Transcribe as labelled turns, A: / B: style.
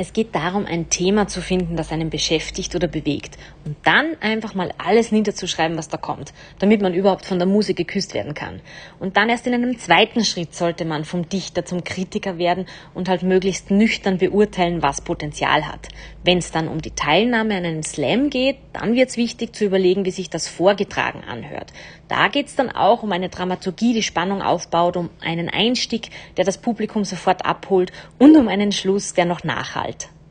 A: Es geht darum, ein Thema zu finden, das einen beschäftigt oder bewegt. Und dann einfach mal alles niederzuschreiben, was da kommt, damit man überhaupt von der Muse geküsst werden kann. Und dann erst in einem zweiten Schritt sollte man vom Dichter zum Kritiker werden und halt möglichst nüchtern beurteilen, was Potenzial hat. Wenn es dann um die Teilnahme an einem Slam geht, dann wird es wichtig zu überlegen, wie sich das vorgetragen anhört. Da geht es dann auch um eine Dramaturgie, die Spannung aufbaut, um einen Einstieg, der das Publikum sofort abholt und um einen Schluss, der noch nachhallt.